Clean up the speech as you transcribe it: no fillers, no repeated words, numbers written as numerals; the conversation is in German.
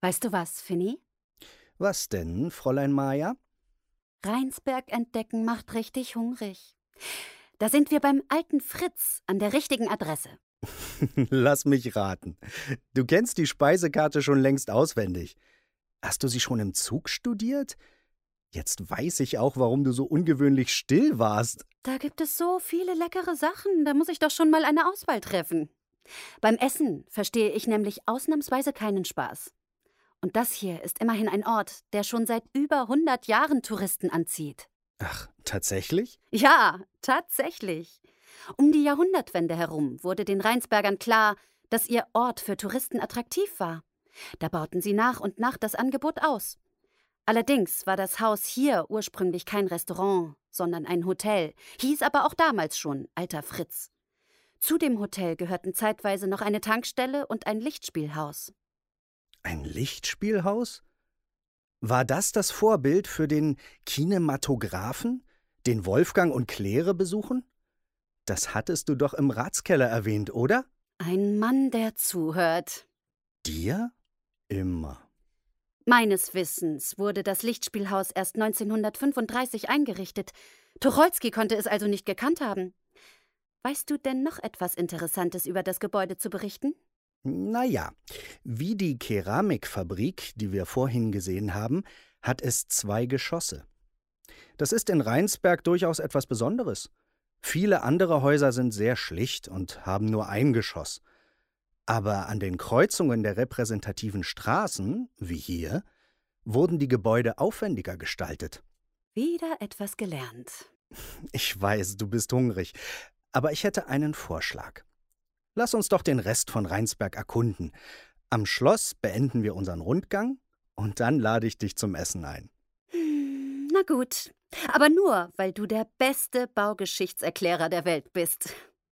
Weißt du was, Finny? Was denn, Fräulein Maja? Rheinsberg entdecken macht richtig hungrig. Da sind wir beim alten Fritz an der richtigen Adresse. Lass mich raten. Du kennst die Speisekarte schon längst auswendig. Hast du sie schon im Zug studiert? Jetzt weiß ich auch, warum du so ungewöhnlich still warst. Da gibt es so viele leckere Sachen, da muss ich doch schon mal eine Auswahl treffen. Beim Essen verstehe ich nämlich ausnahmsweise keinen Spaß. Und das hier ist immerhin ein Ort, der schon seit über 100 Jahren Touristen anzieht. Ach, tatsächlich? Ja, tatsächlich. Um die Jahrhundertwende herum wurde den Rheinsbergern klar, dass ihr Ort für Touristen attraktiv war. Da bauten sie nach und nach das Angebot aus. Allerdings war das Haus hier ursprünglich kein Restaurant, sondern ein Hotel, hieß aber auch damals schon Alter Fritz. Zu dem Hotel gehörten zeitweise noch eine Tankstelle und ein Lichtspielhaus. Ein Lichtspielhaus? War das Vorbild für den Kinematographen, den Wolfgang und Claire besuchen? Das hattest du doch im Ratskeller erwähnt, oder? Ein Mann, der zuhört. Dir? Immer. Meines Wissens wurde das Lichtspielhaus erst 1935 eingerichtet. Tucholsky konnte es also nicht gekannt haben. Weißt du denn noch etwas Interessantes über das Gebäude zu berichten? Naja, wie die Keramikfabrik, die wir vorhin gesehen haben, hat es 2 Geschosse. Das ist in Rheinsberg durchaus etwas Besonderes. Viele andere Häuser sind sehr schlicht und haben nur ein Geschoss. Aber an den Kreuzungen der repräsentativen Straßen, wie hier, wurden die Gebäude aufwendiger gestaltet. Wieder etwas gelernt. Ich weiß, du bist hungrig, aber ich hätte einen Vorschlag. Lass uns doch den Rest von Rheinsberg erkunden. Am Schloss beenden wir unseren Rundgang und dann lade ich dich zum Essen ein. Na gut, aber nur, weil du der beste Baugeschichtserklärer der Welt bist.